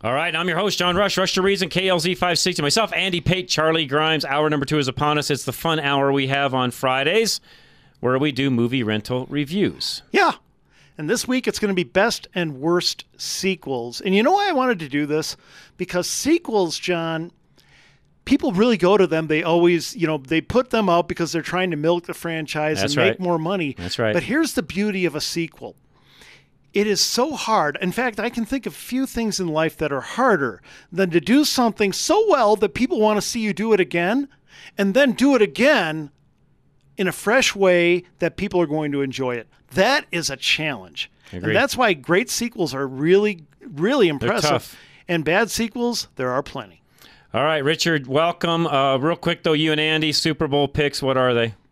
All right, I'm your host, John Rush, Rush to Reason, KLZ 560. Myself, Andy Pate, Charlie Grimes. Hour number 2 is upon us. It's the fun hour we have on Fridays where we do movie rental reviews. Yeah. And this week it's going to be best and worst sequels. And you know why I wanted to do this? Because sequels, John, people really go to them. They always, they put them out because they're trying to milk the franchise and make more money. That's right. But here's the beauty of a sequel. It is so hard. In fact, I can think of few things in life that are harder than to do something so well that people want to see you do it again, and then do it again in a fresh way that people are going to enjoy it. That is a challenge. And that's why great sequels are really, really impressive. They're tough. And bad sequels, there are plenty. All right, Richard, welcome. Real quick, though, you and Andy, Super Bowl picks, what are they?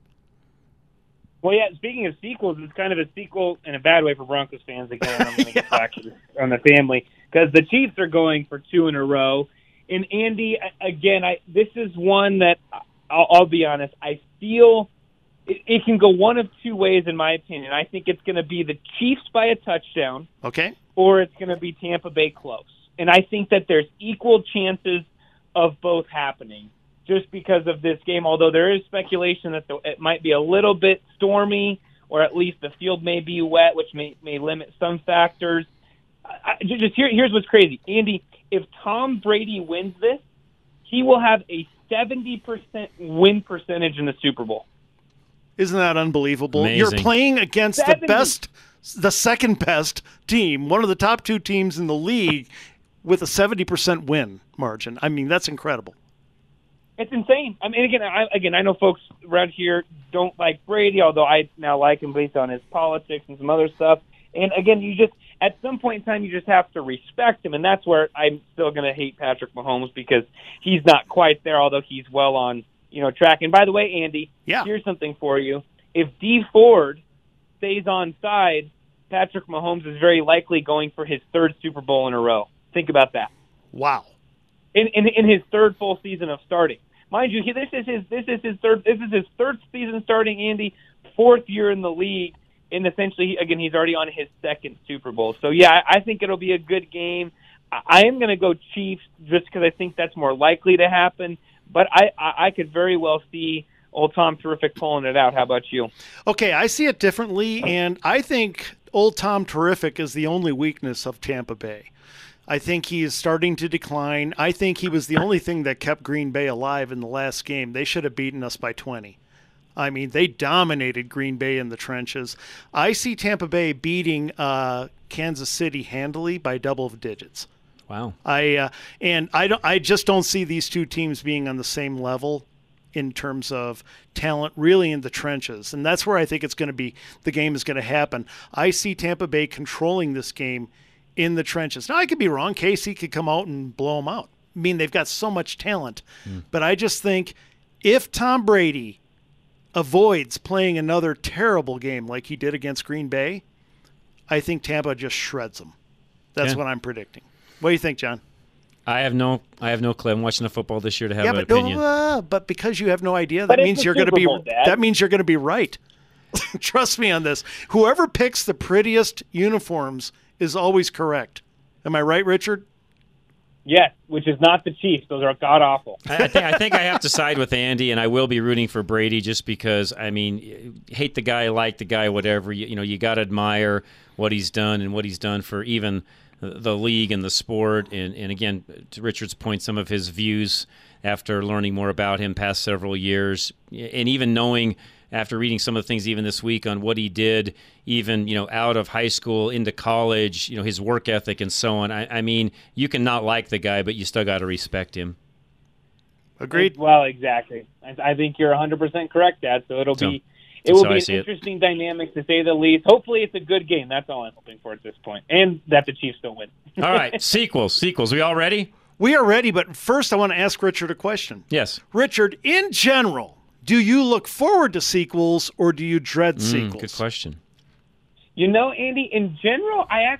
Well, yeah, speaking of sequels, it's kind of a sequel in a bad way for Broncos fans. Again, I'm going to get back on the family because the Chiefs are going for 2 in a row. And Andy, again, this is one that I'll be honest, I feel it can go one of 2 ways in my opinion. I think it's going to be the Chiefs by a touchdown, okay, or it's going to be Tampa Bay close. And I think that there's equal chances of both happening. Just because of this game, although there is speculation that it might be a little bit stormy, or at least the field may be wet, which may limit some factors. Here's what's crazy, Andy. If Tom Brady wins this, he will have a 70% win percentage in the Super Bowl. Isn't that unbelievable? Amazing. You're playing against the second best team, one of the top 2 teams in the league, with a 70% win margin. I mean, that's incredible. It's insane. I mean, again, I know folks around here don't like Brady, although I now like him based on his politics and some other stuff. And again, at some point in time, you just have to respect him, and that's where I'm still going to hate Patrick Mahomes because he's not quite there, although he's well on, track. And by the way, Andy, Here's something for you. If Dee Ford stays on side, Patrick Mahomes is very likely going for his 3rd Super Bowl in a row. Think about that. Wow. In his 3rd full season of starting. Mind you, this is his third season starting, Andy, 4th year in the league, and essentially, again, he's already on his 2nd Super Bowl. So, yeah, I think it'll be a good game. I am going to go Chiefs just because I think that's more likely to happen, but I could very well see old Tom Terrific pulling it out. How about you? Okay, I see it differently, and I think old Tom Terrific is the only weakness of Tampa Bay. I think he is starting to decline. I think he was the only thing that kept Green Bay alive in the last game. They should have beaten us by 20. I mean, they dominated Green Bay in the trenches. I see Tampa Bay beating Kansas City handily by double digits. Wow. I just don't see these 2 teams being on the same level in terms of talent, really in the trenches. And that's where I think the game is going to happen. I see Tampa Bay controlling this game in the trenches. Now, I could be wrong. KC could come out and blow them out. I mean, they've got so much talent. But I just think if Tom Brady avoids playing another terrible game like he did against Green Bay, I think Tampa just shreds them. That's what I'm predicting. What do you think, John? I have no clue. I'm watching the football this year to have an opinion. But because you have no idea, that means you're going to be right. Trust me on this. Whoever picks the prettiest uniforms is always correct. Am I right, Richard? Yes, which is not the Chiefs. Those are god-awful. I think I have to side with Andy, and I will be rooting for Brady just because, I mean, hate the guy, like the guy, whatever. You got to admire what he's done and what he's done for even the league and the sport. And again, to Richard's point, some of his views after learning more about him past several years, and even knowing after reading some of the things even this week on what he did, even, out of high school into college, his work ethic and so on. I mean, you can not like the guy, but you still got to respect him. Agreed? Well, exactly. I think you're 100% correct, Dad. So it will be an interesting dynamic, to say the least. Hopefully it's a good game. That's all I'm hoping for at this point. And that the Chiefs don't win. All right, sequels. We all ready? We are ready, but first I want to ask Richard a question. Yes. Richard, in general, do you look forward to sequels or do you dread sequels? Good question. Andy, in general, I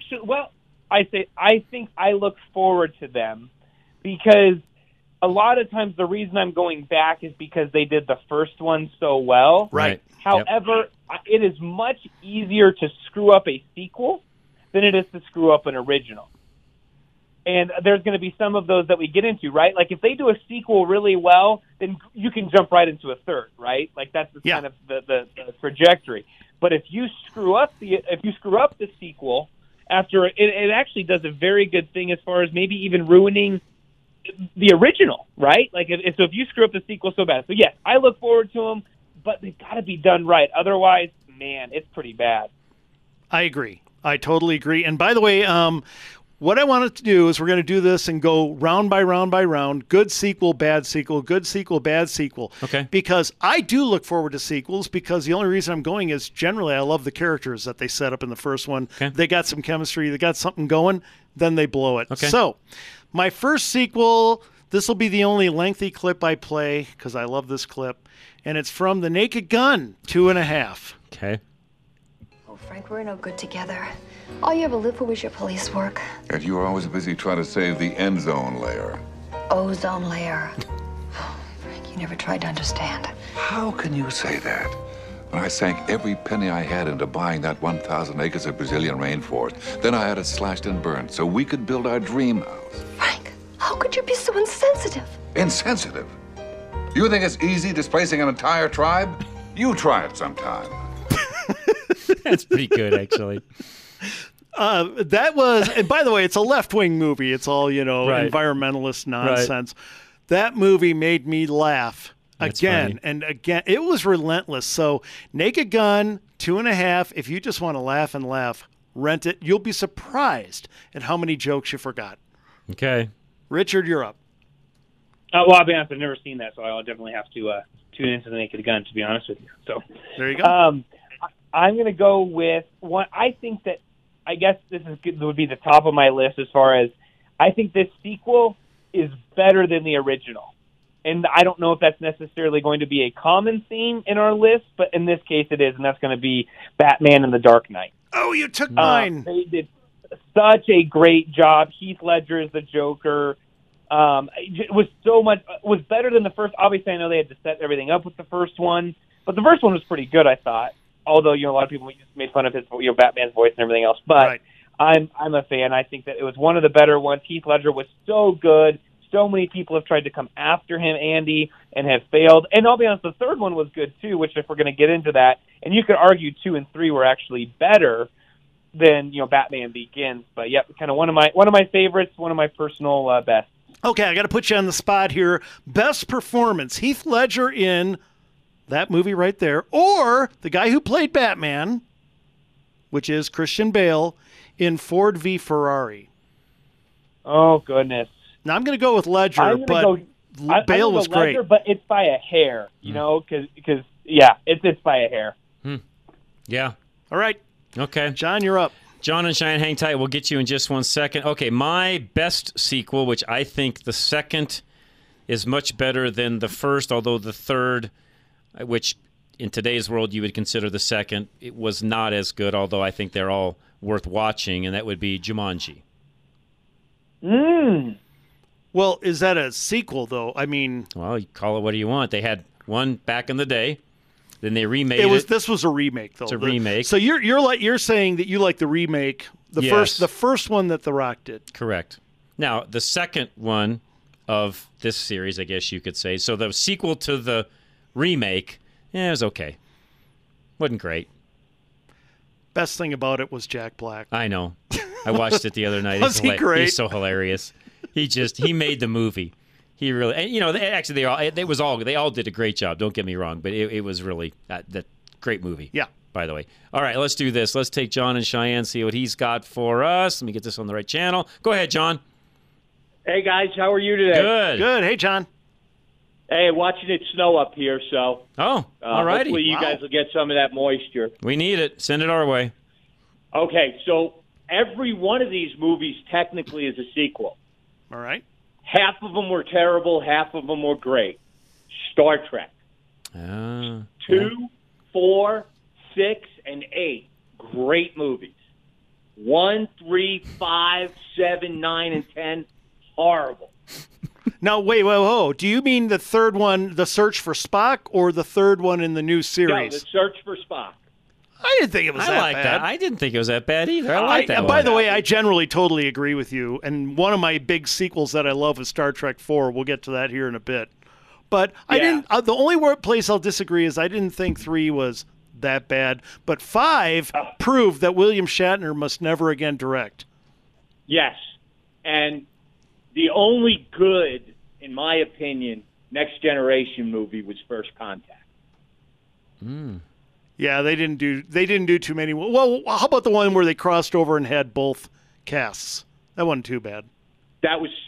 think I look forward to them because a lot of times the reason I'm going back is because they did the first one so well. Right. However, it is much easier to screw up a sequel than it is to screw up an original. And there's going to be some of those that we get into, right? Like if they do a sequel really well, then you can jump right into a third, right? Like that's kind of the trajectory. But if you screw up the sequel after it actually does a very good thing as far as maybe even ruining the original, right? Like so if you screw up the sequel so bad. So yes, I look forward to them, but they've got to be done right. Otherwise, man, it's pretty bad. I agree. I totally agree. And by the way, what I wanted to do is we're going to do this and go round by round by round. Good sequel, bad sequel, good sequel, bad sequel. Okay. Because I do look forward to sequels because the only reason I'm going is generally I love the characters that they set up in the first one. Okay. They got some chemistry. They got something going. Then they blow it. Okay. So my first sequel, this will be the only lengthy clip I play because I love this clip. And it's from The Naked Gun, 2.5. Okay. Oh, Frank, we're no good together. All you ever lived for was your police work. And you were always busy trying to save the end zone layer. Ozone layer. Oh, Frank, you never tried to understand. How can you say that? When I sank every penny I had into buying that 1,000 acres of Brazilian rainforest, then I had it slashed and burned so we could build our dream house. Frank, how could you be so insensitive? Insensitive? You think it's easy displacing an entire tribe? You try it sometime. That's pretty good, actually. That was, and by the way, it's a left-wing movie. It's all, Right. environmentalist nonsense. Right. That movie made me laugh That's again funny. and again. It was relentless. So Naked Gun, 2.5. If you just want to laugh and laugh, rent it. You'll be surprised at how many jokes you forgot. Okay. Richard, you're up. Well, I'll be honest, I've never seen that, so I'll definitely have to tune into The Naked Gun, to be honest with you. So there you go. I'm going to go with one. I think that, I guess this would be the top of my list as far as I think this sequel is better than the original. And I don't know if that's necessarily going to be a common theme in our list, but in this case it is, and that's going to be Batman and the Dark Knight. Oh, you took mine. They did such a great job. Heath Ledger is the Joker. It was better than the first. Obviously, I know they had to set everything up with the first one, but the first one was pretty good, I thought. Although, a lot of people just made fun of his, Batman's voice and everything else. But right. I'm a fan. I think that it was one of the better ones. Heath Ledger was so good. So many people have tried to come after him, Andy, and have failed. And I'll be honest, the third one was good too, which if we're going to get into that, and you could argue 2 and 3 were actually better than Batman Begins. But yep, kind of one of my favorites, one of my personal best. Okay, I got to put you on the spot here. Best performance: Heath Ledger in that movie right there, or the guy who played Batman, which is Christian Bale, in Ford v. Ferrari. Oh goodness. Now I'm going to go with Ledger, but Bale was great. Ledger, but it's by a hair, because it's by a hair. Yeah. All right. Okay. John, you're up. John and Cheyenne, hang tight. We'll get you in just one second. Okay, my best sequel, which I think the second is much better than the first, although the third, which in today's world you would consider the second, it was not as good, although I think they're all worth watching, and that would be Jumanji. Well, is that a sequel, though? I mean... Well, you call it what do you want. They had one back in the day. Then they remade it. This was a remake, though. It's a remake. So you're saying that you like the remake, Yes. the first one that The Rock did. Correct. Now, the second one of this series, I guess you could say. So the sequel to the remake, it was okay. Wasn't great. Best thing about it was Jack Black. I know. I watched it the other night. Was he great? He's so hilarious. He made the movie. He really, and they all did a great job. Don't get me wrong, but it was really that great movie. Yeah. By the way. All right, let's do this. Let's take John and Cheyenne, see what he's got for us. Let me get this on the right channel. Go ahead, John. Hey guys, how are you today? Good. Hey, John. Hey, watching it snow up here, so all righty. Hopefully you guys will get some of that moisture. We need it. Send it our way. Okay, so every one of these movies technically is a sequel. All right. Half of them were terrible, half of them were great. Star Trek. 2, 4, 6, and 8. Great movies. 1, 3, 5, 7, 9, and 10. Horrible. Now, wait, whoa. Do you mean the third one, The Search for Spock, or the third one in the new series? No, The Search for Spock. I didn't think it was that bad. That. I didn't think it was that bad either. I like that one. By the way, I generally totally agree with you. And one of my big sequels that I love is Star Trek 4. We'll get to that here in a bit. But I didn't. The only place I'll disagree is I didn't think 3 was that bad. But 5 proved that William Shatner must never again direct. Yes. And the only good, in my opinion, Next Generation movie was First Contact. Yeah, they didn't do too many. Well, how about the one where they crossed over and had both casts? That wasn't too bad. That was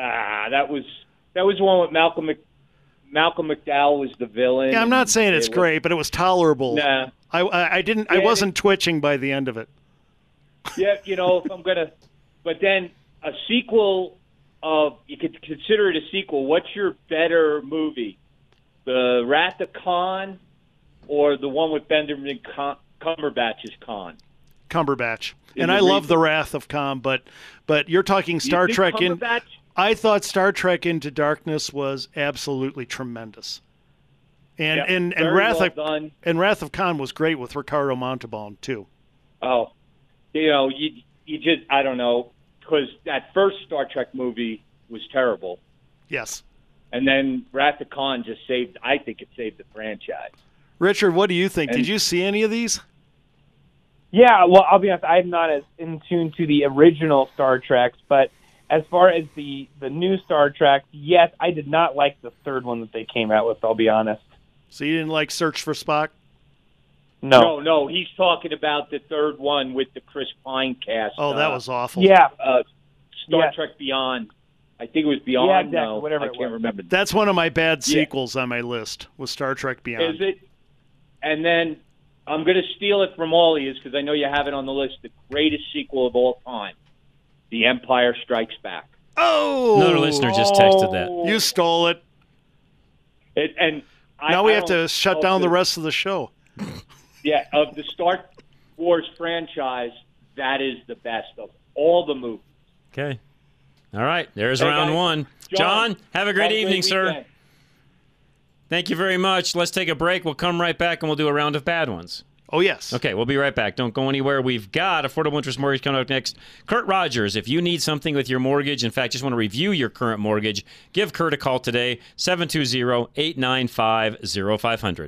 one with Malcolm McDowell was the villain. Yeah, I'm not saying it's great, but it was tolerable. Nah. I wasn't twitching by the end of it. Yeah, if I'm gonna, but then a sequel you could consider it a sequel. What's your better movie, the Wrath of Khan, or the one with Benjamin Cumberbatch's Khan? Cumberbatch, and I love the Wrath of Khan, but you're talking Star Trek in. I thought Star Trek Into Darkness was absolutely tremendous, and Wrath of Khan was great with Ricardo Montalban too. Oh, you just I don't know, because that first Star Trek movie was terrible. Yes, and then Wrath of Khan I think it saved the franchise. Richard, what do you think? Did you see any of these? Yeah, well, I'll be honest, I'm not as in tune to the original Star Treks, but as far as the new Star Trek, yes, I did not like the third one that they came out with, I'll be honest. So you didn't like Search for Spock? No, he's talking about the third one with the Chris Pine cast. Oh, that was awful. Yeah. Star Trek Beyond. I think it was Beyond. Yeah, exactly. No, whatever I can't remember. That's one of my bad sequels on my list, was Star Trek Beyond. Is it? And then I'm going to steal it from all of you because I know you have it on the list. The greatest sequel of all time, The Empire Strikes Back. Oh! Another listener just texted that. You stole it. Now we have to shut down the rest of the show. Yeah, of the Star Wars franchise, that is the best of all the movies. Okay. All right, there's round one. John, have a great evening, sir. Thank you very much. Let's take a break. We'll come right back, and we'll do a round of bad ones. Oh, yes. Okay, we'll be right back. Don't go anywhere. We've got Affordable Interest Mortgage coming up next. Kurt Rogers, if you need something with your mortgage, in fact, just want to review your current mortgage, give Kurt a call today, 720-895-0500.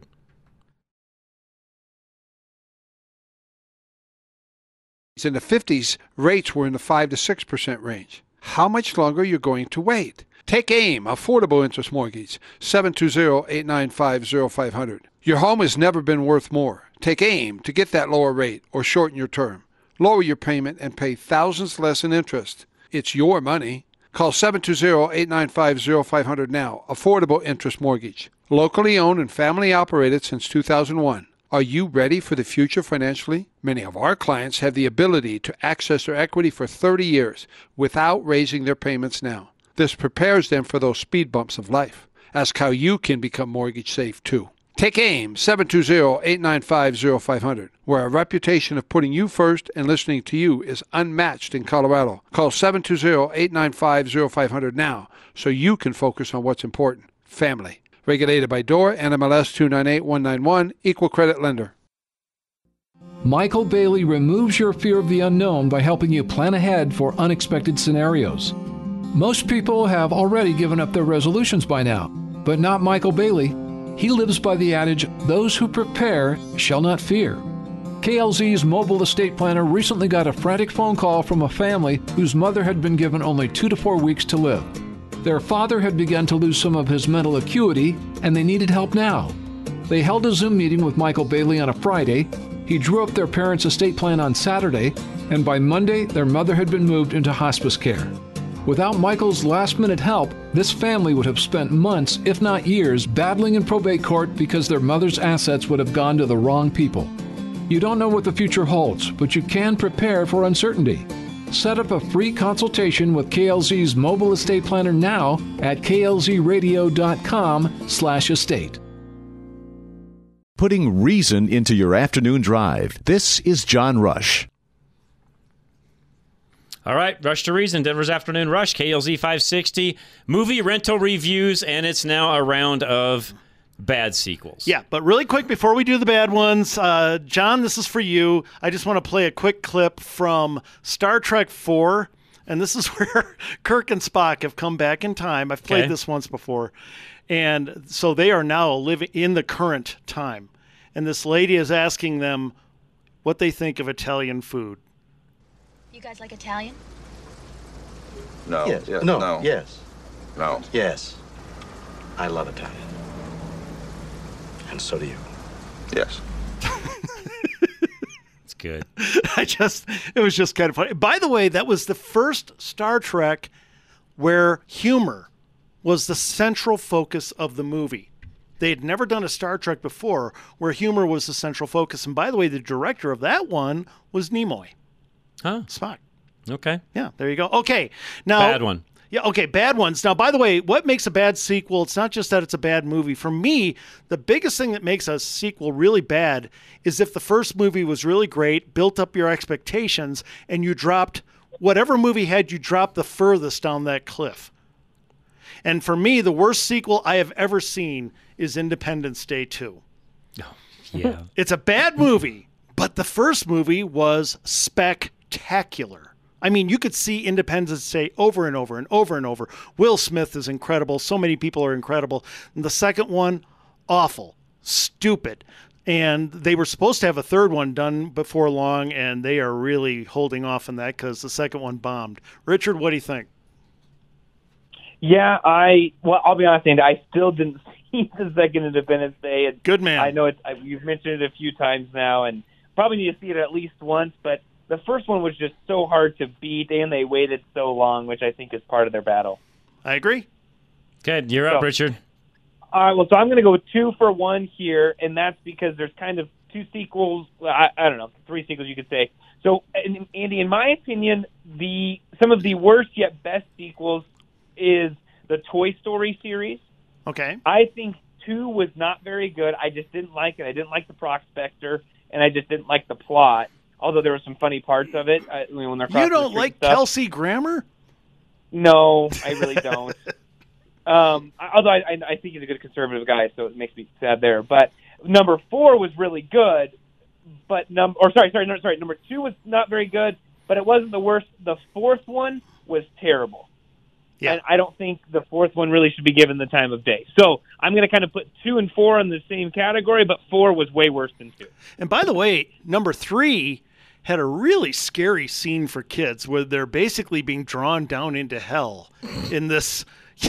In the 50s, rates were in the 5 to 6% range. How much longer are you going to wait? Take AIM, Affordable Interest Mortgage, 720-895-0500. Your home has never been worth more. Take AIM to get that lower rate or shorten your term. Lower your payment and pay thousands less in interest. It's your money. Call 720-895-0500 now. Affordable Interest Mortgage. Locally owned and family operated since 2001. Are you ready for the future financially? Many of our clients have the ability to access their equity for 30 years without raising their payments now. This prepares them for those speed bumps of life. Ask how you can become mortgage safe too. Take AIM, 720-895-0500, where a reputation of putting you first and listening to you is unmatched in Colorado. Call 720-895-0500 now so you can focus on what's important, family. Regulated by DOR, NMLS 298191, Equal Credit Lender. Michael Bailey removes your fear of the unknown by helping you plan ahead for unexpected scenarios. Most people have already given up their resolutions by now, but not Michael Bailey. He lives by the adage, those who prepare shall not fear. KLZ's mobile estate planner recently got a frantic phone call from a family whose mother had been given only 2 to 4 weeks to live. Their father had begun to lose some of his mental acuity, and they needed help now. They held a Zoom meeting with Michael Bailey on a Friday. He drew up their parents' estate plan on Saturday, and by Monday, their mother had been moved into hospice care. Without Michael's last-minute help, this family would have spent months, if not years, battling in probate court because their mother's assets would have gone to the wrong people. You don't know what the future holds, but you can prepare for uncertainty. Set up a free consultation with KLZ's mobile estate planner now at klzradio.com/estate. Putting reason into your afternoon drive. This is John Rush. All right, Rush to Reason, Denver's Afternoon Rush, KLZ 560, movie rental reviews, and it's now a round of bad sequels. Yeah, but really quick before we do the bad ones, John, this is for you. I just want to play a quick clip from Star Trek IV, and this is where Kirk and Spock have come back in time. I've played this once before, and so they are now living in the current time. And this lady is asking them what they think of Italian food. You guys like Italian? No. Yes. Yeah, No. no. Yes. No. Yes. I love Italian. And so do you. Yes. It's good. It was just kind of funny. By the way, that was the first Star Trek where humor was the central focus of the movie. They had never done a Star Trek before where humor was the central focus. And by the way, the director of that one was Nimoy. Huh? Spock. Okay. Yeah, there you go. Okay. Now, Bad one. Yeah, okay, bad ones. Now, by the way, what makes a bad sequel? It's not just that it's a bad movie. For me, the biggest thing that makes a sequel really bad is if the first movie was really great, built up your expectations, and you dropped whatever movie had you dropped the furthest down that cliff. And for me, the worst sequel I have ever seen is Independence Day 2. Oh, yeah. It's a bad movie, but the first movie was spectacular. I mean, you could see Independence Day over and over and over and over. Will Smith is incredible. So many people are incredible. And the second one, awful, stupid. And they were supposed to have a third one done before long, and they are really holding off on that because the second one bombed. Richard, what do you think? Yeah, I'll be honest, Andy, I still didn't see the second Independence Day. Good man. I know you've mentioned it a few times now, and probably need to see it at least once, but the first one was just so hard to beat, and they waited so long, which I think is part of their battle. I agree. Good. You're up, Richard. All right, well, so I'm going to go with 2 for 1 here, and that's because there's kind of 2 sequels. I don't know, 3 sequels you could say. So, Andy, in my opinion, some of the worst yet best sequels is the Toy Story series. Okay. I think 2 was not very good. I just didn't like it. I didn't like the Prospector, and I just didn't like the plot. Although there were some funny parts of it when they're You don't like Kelsey Grammer? No, I really don't. Although I think he's a good conservative guy, so it makes me sad there. But number 4 was really good, but number 2 was not very good, but it wasn't the worst. The 4th one was terrible. Yeah. And I don't think the 4th one really should be given the time of day. So I'm going to kind of put 2 and 4 in the same category, but 4 was way worse than 2. And by the way, number 3 had a really scary scene for kids where they're basically being drawn down into hell in this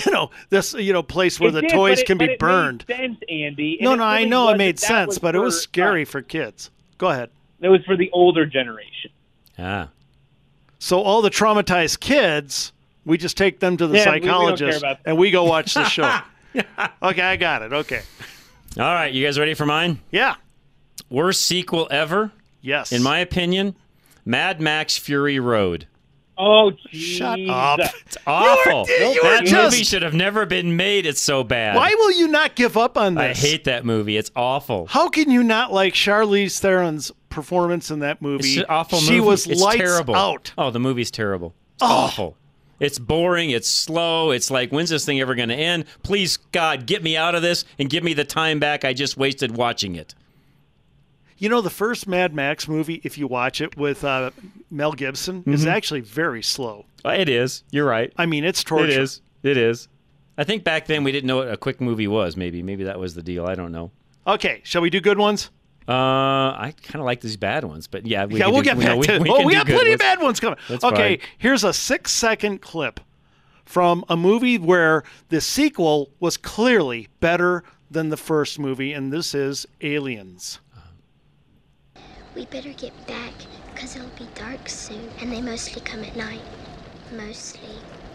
place where the toys can be burned. It made sense, Andy. No, I know it made sense, but it was scary for kids. Go ahead. It was for the older generation. Ah. So all the traumatized kids, we just take them to the psychologist and we go watch the show. Okay, I got it. Okay. All right, you guys ready for mine? Yeah. Worst sequel ever? Yes. In my opinion, Mad Max Fury Road. Oh, geez. Shut up. It's awful. That just... movie should have never been made. It's so bad. Why will you not give up on this? I hate that movie. It's awful. How can you not like Charlize Theron's performance in that movie? It's an awful she movie. Was it's lights terrible. out. Oh, the movie's terrible. It's awful. It's boring. It's slow. It's like, when's this thing ever going to end? Please, God, get me out of this and give me the time back I just wasted watching it. You know, the first Mad Max movie, if you watch it with Mel Gibson, is actually very slow. It is. You're right. I mean, it's torture. It is. I think back then we didn't know what a quick movie was, maybe. Maybe that was the deal. I don't know. Okay, shall we do good ones? I kind of like these bad ones, but yeah. We'll get back to it. We got plenty of bad ones coming. That's okay, fine. Here's a 6-second clip from a movie where the sequel was clearly better than the first movie, and this is Aliens. We better get back, because it'll be dark soon, and they mostly come at night. Mostly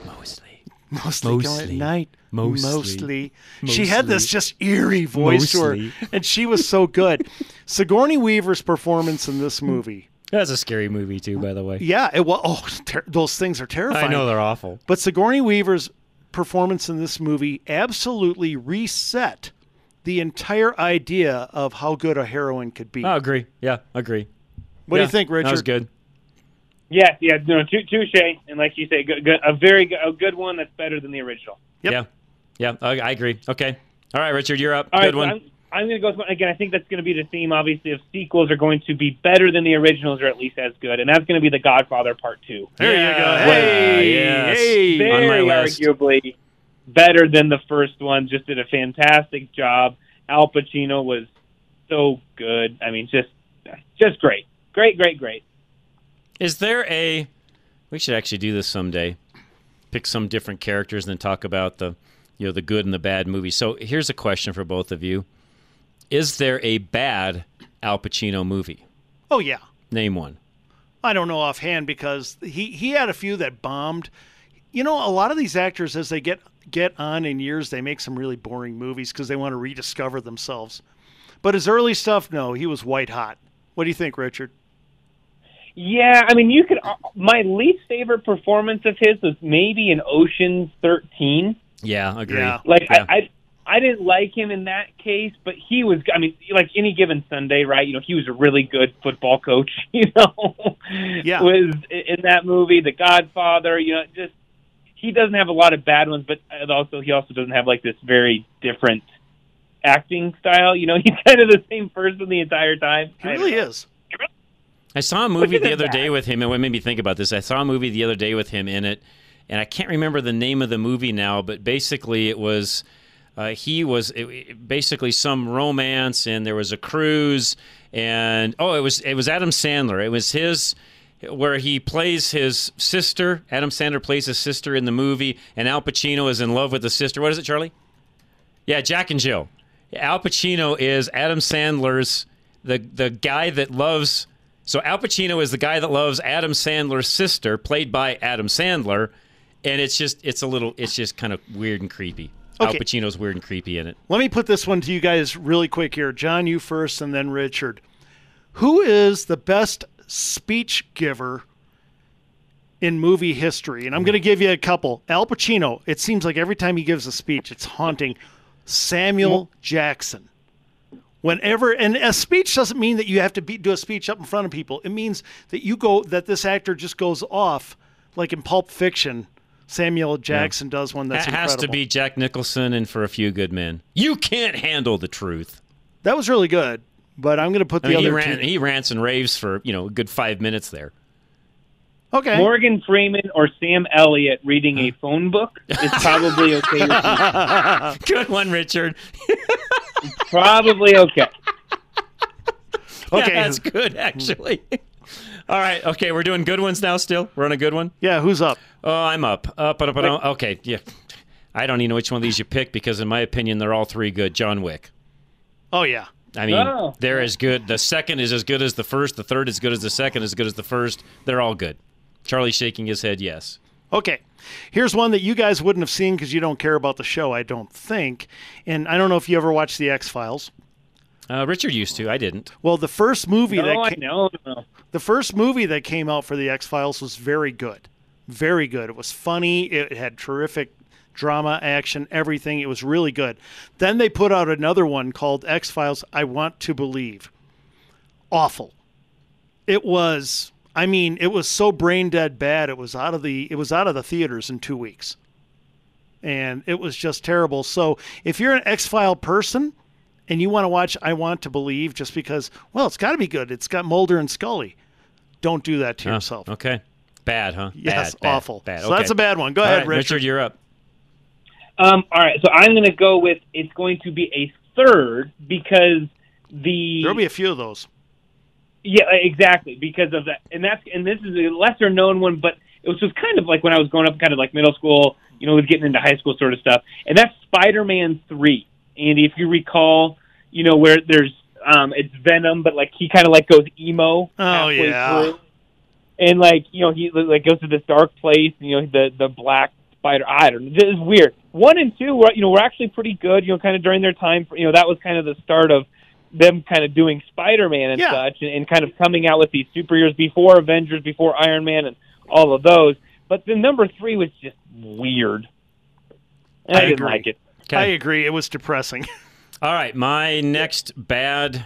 come at night. Mostly. She had this just eerie voice to her, and she was so good. Sigourney Weaver's performance in this movie. That's a scary movie, too, by the way. Yeah, it was. Oh, those things are terrifying. I know, they're awful. But Sigourney Weaver's performance in this movie absolutely reset the entire idea of how good a heroine could be. I agree. Yeah, agree. What do you think, Richard? That was good. Yeah, no, touche, and like you say, good, a good one that's better than the original. Yep. Yeah, I agree. Okay, All right, Richard, you're up. All Good right, one. So I'm going to go again. I think that's going to be the theme. Obviously, if sequels are going to be better than the originals, or at least as good, and that's going to be The Godfather Part 2. There you go. Hey, yes. hey. Very On my list. arguably better than the first one. Just did a fantastic job. Al Pacino was so good. I mean, just great. Great. Is there a... We should actually do this someday. Pick some different characters and then talk about the good and the bad movie. So here's a question for both of you. Is there a bad Al Pacino movie? Oh, yeah. Name one. I don't know offhand because he had a few that bombed. You know, a lot of these actors, as they get on in years, they make some really boring movies because they want to rediscover themselves. But his early stuff, no, he was white hot. What do you think, Richard? Yeah, I mean, you could. My least favorite performance of his was maybe in Ocean's 13. Yeah, agree. Yeah. Like, Yeah. I didn't like him in that case, but he was, I mean, like Any Given Sunday, right? You know, he was a really good football coach, you know? Yeah. Was in that movie, The Godfather, you know, just, he doesn't have a lot of bad ones, but he also doesn't have, like, this very different acting style. You know, he's kind of the same person the entire time. He really is. I saw a movie the other day with him, and what made me think about this, I saw a movie the other day with him in it, and I can't remember the name of the movie now, but basically it was... basically some romance, and there was a cruise, and it was Adam Sandler. It was his where he plays his sister. Adam Sandler plays his sister in the movie, and Al Pacino is in love with the sister. What is it, Charlie? Yeah, Jack and Jill. Al Pacino is Adam Sandler's the guy that loves. So Al Pacino is the guy that loves Adam Sandler's sister, played by Adam Sandler, and it's just kind of weird and creepy. Okay. Al Pacino's weird and creepy in it. Let me put this one to you guys really quick here. John, you first, and then Richard. Who is the best speech giver in movie history? And I'm going to give you a couple. Al Pacino. It seems like every time he gives a speech, it's haunting. Samuel Jackson. Whenever, and a speech doesn't mean that you have to do a speech up in front of people. It means that this actor just goes off, like in Pulp Fiction. Samuel Jackson does one that's incredible. Has to be Jack Nicholson and For a Few Good Men. You can't handle the truth. That was really good, but I'm going to put the other two. He rants and raves for a good 5 minutes there. Okay. Morgan Freeman or Sam Elliott reading a phone book is probably okay with me. Good one, Richard. Probably okay. Okay. Yeah, that's good, actually. All right. Okay, we're doing good ones now still? We're on a good one? Yeah, who's up? Oh, I'm up. Up. Okay, yeah. I don't even know which one of these you pick because, in my opinion, they're all three good. John Wick. Oh, yeah. I mean, they're as good. The second is as good as the first. The third is as good as the second, as good as the first. They're all good. Charlie's shaking his head yes. Okay. Here's one that you guys wouldn't have seen because you don't care about the show, I don't think. And I don't know if you ever watched The X-Files. Richard used to. I didn't. Well, the first movie No. The first movie that came out for The X-Files was very good. Very good. It was funny. It had terrific drama, action, everything. It was really good. Then they put out another one called X-Files I Want to Believe. Awful. It was so brain dead bad. It was out of the theaters in 2 weeks. And it was just terrible. So, if you're an X-File person and you want to watch I Want to Believe just because, well, it's got to be good. It's got Mulder and Scully. Don't do that to yourself. Okay. Bad, huh? Yes, bad, awful. Bad. So okay. that's a bad one. Go All ahead, right, Richard. You're up. All right, so I'm going to go with it's going to be a third because there'll be a few of those. Yeah, exactly, because of that. And this is a lesser known one, but it was just kind of like when I was growing up, kind of like middle school, was getting into high school sort of stuff. And that's Spider-Man 3. Andy, if you recall, where there's it's Venom, but like he kind of like goes emo halfway through. And he like goes to this dark place, the black spider. I don't know. This is weird. 1 and 2 were actually pretty good, kind of during their time. That was kind of the start of them kind of doing Spider-Man and such, and kind of coming out with these superheroes before Avengers, before Iron Man, and all of those. But the number 3 was just weird. And I didn't agree. like it. Okay. I agree. It was depressing. All right, my next bad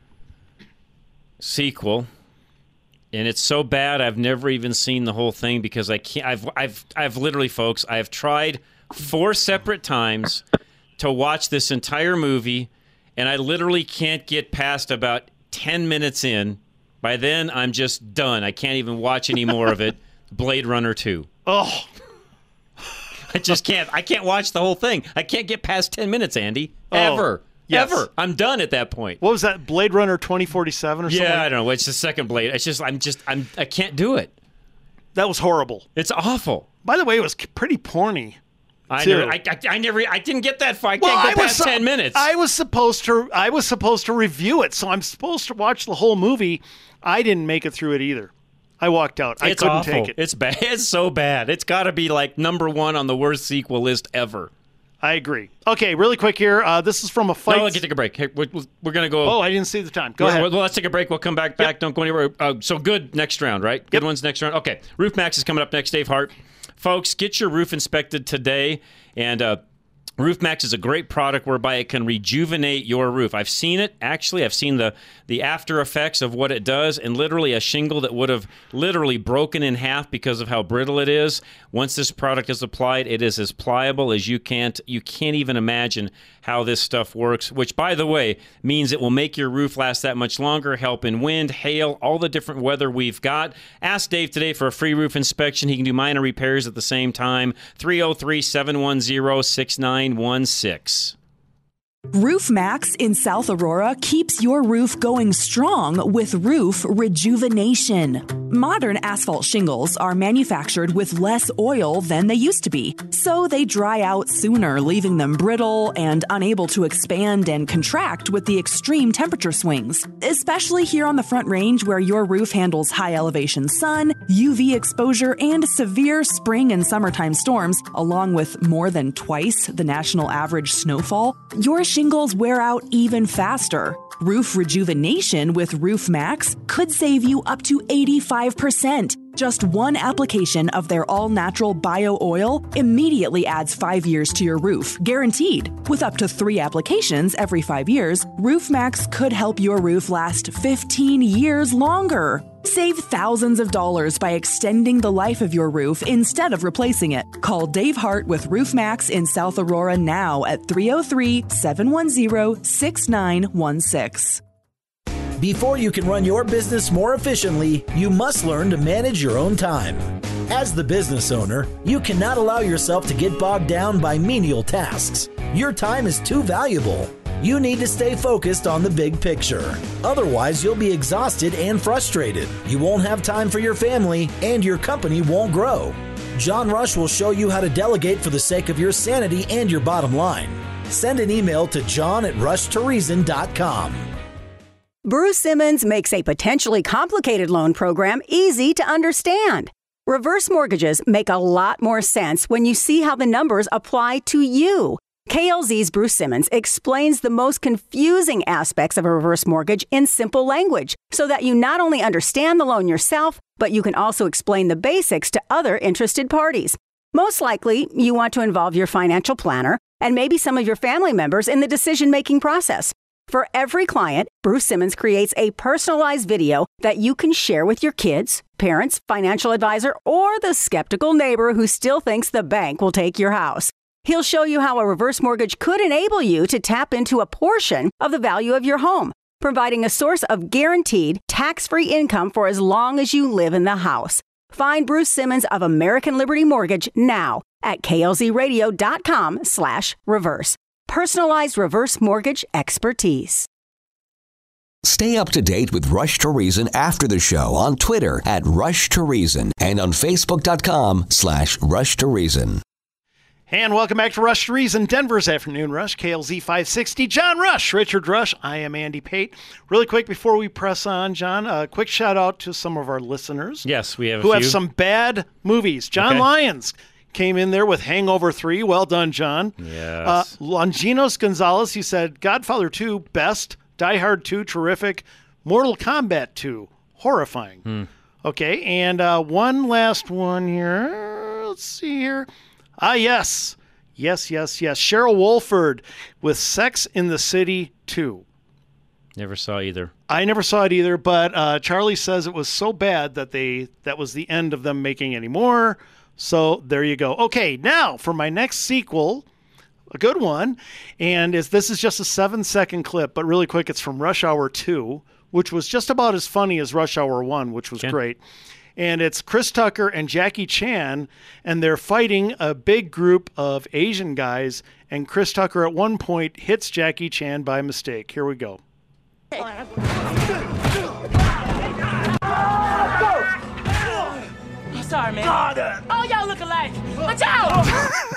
sequel, and it's so bad I've never even seen the whole thing because I can't. I've literally, folks, I've tried 4 separate times to watch this entire movie, and I literally can't get past about 10 minutes in. By then, I'm just done. I can't even watch any more of it. Blade Runner 2. Oh. I just can't. I can't watch the whole thing. I can't get past 10 minutes, Andy. Ever. Yes. Ever. I'm done at that point. What was that? Blade Runner 2047 or something? Yeah, I don't know. It's the second Blade. It's just, I can't do it. That was horrible. It's awful. By the way, it was pretty porny. I didn't get that far. I can't go past 10 minutes. I was supposed to review it, so I'm supposed to watch the whole movie. I didn't make it through it either. I walked out. I couldn't take it. It's bad. It's so bad. It's got to be like number 1 on the worst sequel list ever. I agree. Okay, really quick here. This is from a fight. No, let's take a break. Hey, we're going to go. Oh, I didn't see the time. Go ahead. Well, let's take a break. We'll come back. Yep. Don't go anywhere. So good next round, right? Good ones next round. Okay. Roof Max is coming up next. Dave Hart. Folks, get your roof inspected today. And Roof Max is a great product whereby it can rejuvenate your roof. I've seen it. Actually, I've seen the after effects of what it does, and literally a shingle that would have literally broken in half because of how brittle it is. Once this product is applied, it is as pliable as you can't even imagine how this stuff works, which, by the way, means it will make your roof last that much longer, help in wind, hail, all the different weather we've got. Ask Dave today for a free roof inspection. He can do minor repairs at the same time. 303-710-6916. Roof Max in South Aurora keeps your roof going strong with roof rejuvenation. Modern asphalt shingles are manufactured with less oil than they used to be, so they dry out sooner, leaving them brittle and unable to expand and contract with the extreme temperature swings. Especially here on the Front Range, where your roof handles high elevation sun, UV exposure, and severe spring and summertime storms, along with more than twice the national average snowfall, your shingles wear out even faster. Roof rejuvenation with Roof Max could save you up to 85%. Just one application of their all-natural bio oil immediately adds 5 years to your roof, guaranteed. With up to 3 applications every 5 years, Roof Max could help your roof last 15 years longer. Save thousands of dollars by extending the life of your roof instead of replacing it. Call Dave Hart with Roof Max in South Aurora now at 303-710-6916. Before you can run your business more efficiently, you must learn to manage your own time. As the business owner, you cannot allow yourself to get bogged down by menial tasks. Your time is too valuable. You need to stay focused on the big picture. Otherwise, you'll be exhausted and frustrated. You won't have time for your family, and your company won't grow. John Rush will show you how to delegate for the sake of your sanity and your bottom line. Send an email to john@rushtoreason.com. Bruce Simmons makes a potentially complicated loan program easy to understand. Reverse mortgages make a lot more sense when you see how the numbers apply to you. KLZ's Bruce Simmons explains the most confusing aspects of a reverse mortgage in simple language so that you not only understand the loan yourself, but you can also explain the basics to other interested parties. Most likely, you want to involve your financial planner and maybe some of your family members in the decision-making process. For every client, Bruce Simmons creates a personalized video that you can share with your kids, parents, financial advisor, or the skeptical neighbor who still thinks the bank will take your house. He'll show you how a reverse mortgage could enable you to tap into a portion of the value of your home, providing a source of guaranteed, tax-free income for as long as you live in the house. Find Bruce Simmons of American Liberty Mortgage now at klzradio.com/reverse. Personalized reverse mortgage expertise. Stay up to date with Rush to Reason after the show on Twitter @RushToReason and on Facebook.com/Rush to Reason. And welcome back to Rush to Reason, Denver's Afternoon Rush, KLZ 560. John Rush, Richard Rush. I am Andy Pate. Really quick before we press on, John, a quick shout out to some of our listeners. Yes, we have who have some bad movies. John Lyons came in there with Hangover 3. Well done, John. Yes. Longinos Gonzalez, he said, Godfather 2, best. Die Hard 2, terrific. Mortal Kombat 2, horrifying. Okay, and one last one here. Let's see here. Yes. Cheryl Wolford with Sex in the City 2. Never saw either. I never saw it either, but Charlie says it was so bad that that was the end of them making any more. So there you go. Okay, now for my next sequel, a good one. And this is just a 7-second clip, but really quick, it's from Rush Hour 2, which was just about as funny as Rush Hour 1, which was great. And it's Chris Tucker and Jackie Chan, and they're fighting a big group of Asian guys, and Chris Tucker at one point hits Jackie Chan by mistake. Here we go. Sorry, man. All y'all look alike. Watch out!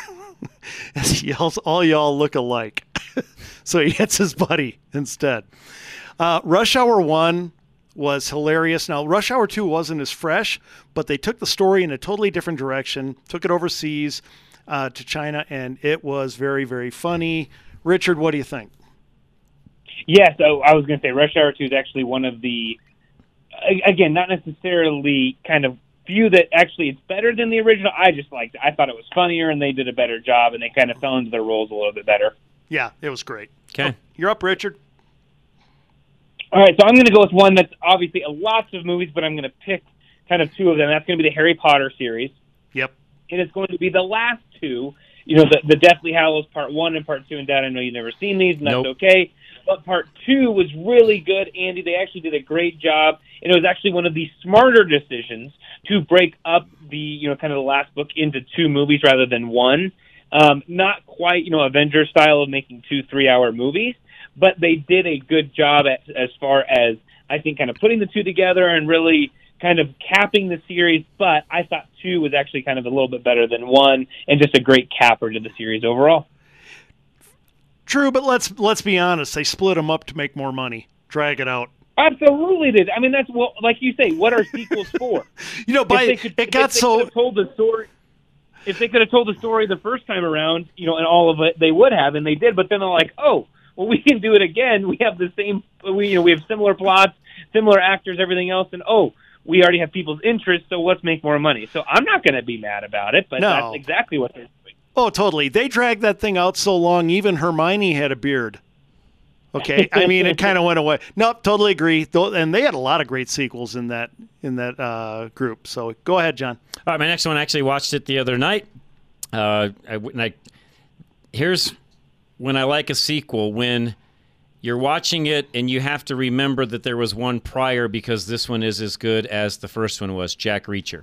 As he yells, all y'all look alike. So he hits his buddy instead. Rush Hour 1 was hilarious. Now, Rush Hour 2 wasn't as fresh, but they took the story in a totally different direction, took it overseas to China, and it was very, very funny. Richard, what do you think? Yeah, so I was going to say Rush Hour 2 is actually one of the, again, not necessarily kind of few that actually it's better than the original. I just liked it. I thought it was funnier, and they did a better job, and they kind of fell into their roles a little bit better. Yeah, it was great. Okay. You're up, Richard. All right, so I'm going to go with one that's obviously lots of movies, but I'm going to pick kind of two of them. That's going to be the Harry Potter series. Yep. And it's going to be the last two, the Deathly Hallows Part 1 and Part 2. And, Dad, I know you've never seen these, and that's okay. But Part 2 was really good, Andy. They actually did a great job. And it was actually one of the smarter decisions to break up the, kind of the last book into two movies rather than one. Not quite, Avengers style of making 2 3-hour movies, but they did a good job as far as, I think, kind of putting the two together and really kind of capping the series. But I thought 2 was actually kind of a little bit better than 1 and just a great capper to the series overall. True, but let's be honest. They split them up to make more money. Drag it out. Absolutely did. I mean, that's like you say. What are sequels for? If they could have told the story. If they could have told the story the first time around, and all of it, they would have, and they did. But then they're like, oh, well, we can do it again. We have the same. We have similar plots, similar actors, everything else, and we already have people's interests. So let's make more money. So I'm not going to be mad about it. But that's exactly what they're doing. Oh, totally. They dragged that thing out so long. Even Hermione had a beard. Okay, I mean, it kind of went away. Nope, totally agree. And they had a lot of great sequels in that group. So go ahead, John. All right, my next one, I actually watched it the other night. Here's when I like a sequel, when you're watching it and you have to remember that there was one prior because this one is as good as the first one was, Jack Reacher.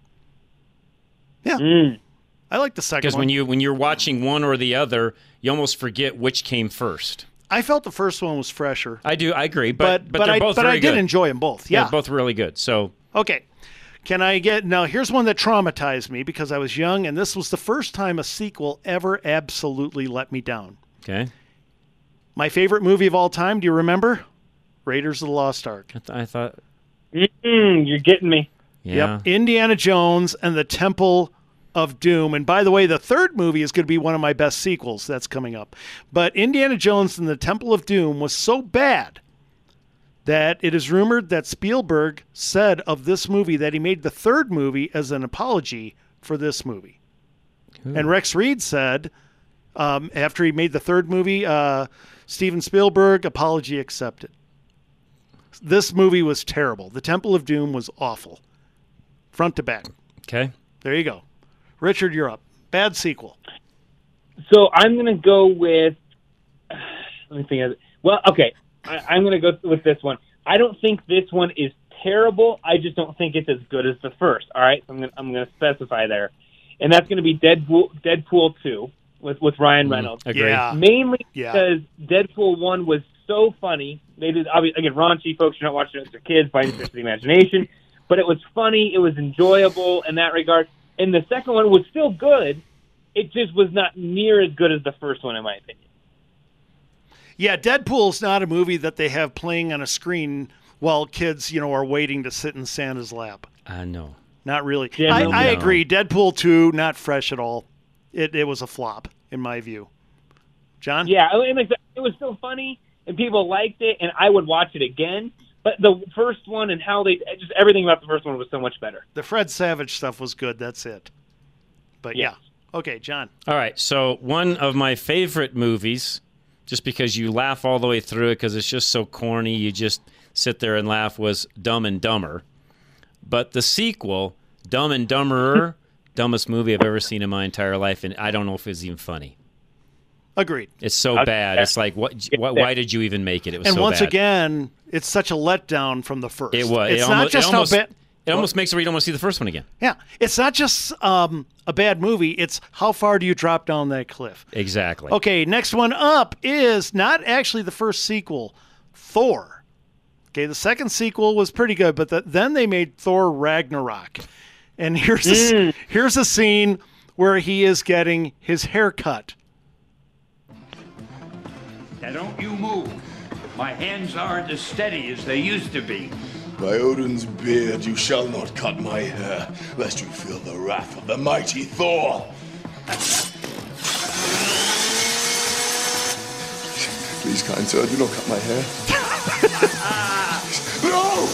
Yeah. I like the second one. Because when you're watching one or the other, you almost forget which came first. I felt the first one was fresher. I agree, but they're both very good. I did enjoy them both. Yeah, they're both really good. So okay, can I get now? Here's one that traumatized me because I was young, and this was the first time a sequel ever absolutely let me down. Okay, my favorite movie of all time. Do you remember? Raiders of the Lost Ark. I thought you're getting me. Yeah. Yep, Indiana Jones and the Temple of Doom. And by the way, the third movie is going to be one of my best sequels that's coming up. But Indiana Jones and the Temple of Doom was so bad that it is rumored that Spielberg said of this movie that he made the third movie as an apology for this movie. Ooh. And Rex Reed said, after he made the third movie, Steven Spielberg, apology accepted. This movie was terrible. The Temple of Doom was awful. Front to back. Okay. There you go. Richard, you're up. Bad sequel. So I'm going to go with. Let me think. Well, okay. I'm going to go with this one. I don't think this one is terrible. I just don't think it's as good as the first. All right, so I'm going to specify there, and that's going to be Deadpool 2 with Ryan Reynolds. Yeah. Mainly because Deadpool 1 was so funny. They did obviously again raunchy. Folks, you're not watching it with your kids by any stretch of the imagination, but it was funny. It was enjoyable in that regard. And the second one was still good. It just was not near as good as the first one, in my opinion. Yeah, Deadpool's not a movie that they have playing on a screen while kids, are waiting to sit in Santa's lap. No. Not really. I agree. Deadpool 2, not fresh at all. It was a flop, in my view. John? Yeah, it was still funny, and people liked it, and I would watch it again. But the first one and how just everything about the first one was so much better. The Fred Savage stuff was good. That's it. But yeah. Okay, John. All right. So one of my favorite movies, just because you laugh all the way through it because it's just so corny, you just sit there and laugh, was Dumb and Dumber. But the sequel, Dumb and Dumberer, dumbest movie I've ever seen in my entire life, and I don't know if it's even funny. Agreed. It's so bad. It's like, why did you even make it? It was and so once bad. again, it's such a letdown from the first. It was. It's not just how bad. It almost makes it where you don't want to see the first one again. Yeah. It's not just a bad movie. It's how far do you drop down that cliff? Exactly. Okay, next one up is not actually the first sequel, Thor. Okay, the second sequel was pretty good, but then they made Thor Ragnarok. And here's a scene where he is getting his hair cut. Now don't you move. My hands aren't as steady as they used to be. By Odin's beard, you shall not cut my hair, lest you feel the wrath of the mighty Thor. Please, kind sir, do not cut my hair. No!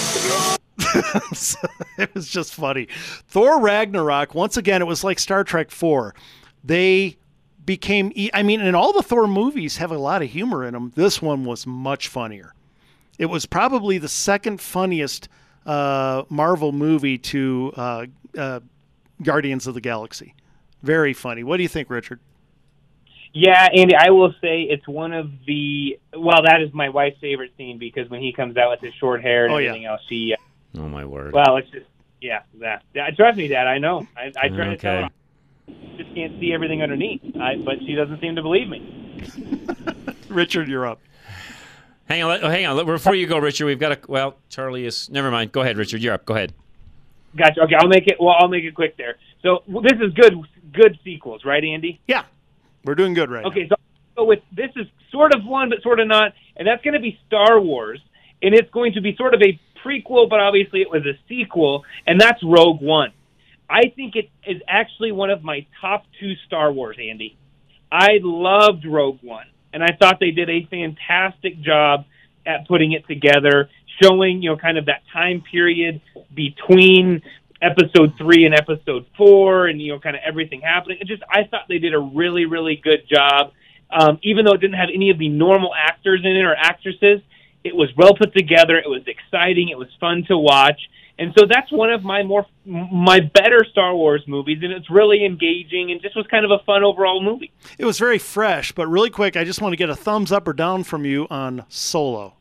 It was just funny. Thor Ragnarok, once again, it was like Star Trek 4. They became, and all the Thor movies have a lot of humor in them. This one was much funnier. It was probably the second funniest Marvel movie to Guardians of the Galaxy. Very funny. What do you think, Richard? Yeah, Andy, I will say it's one of the... Well, that is my wife's favorite scene because when he comes out with his short hair and everything else, she... Oh, my word. Well, it's just... Yeah, that. Trust me, Dad, I know. I try to tell her. Just can't see everything underneath, but she doesn't seem to believe me. Richard, you're up. Hang on. Before you go, Richard, we've got Well, Charlie is... Never mind. Go ahead, Richard. You're up. Go ahead. Gotcha. Okay, I'll make it quick there. So this is good sequels, right, Andy? Yeah. We're doing good right now. Okay, so with this is sort of one, but sort of not, and that's going to be Star Wars, and it's going to be sort of a prequel, but obviously it was a sequel, and that's Rogue One. I think it is actually one of my top 2 Star Wars, Andy. I loved Rogue One, and I thought they did a fantastic job at putting it together, showing, kind of that time period between Episode 3 and Episode 4, and kind of everything happening. I thought they did a really, really good job. Even though it didn't have any of the normal actors in it or actresses, it was well put together. It was exciting. It was fun to watch, and so that's one of my better Star Wars movies. And it's really engaging, and just was kind of a fun overall movie. It was very fresh, but really quick, I just want to get a thumbs up or down from you on Solo.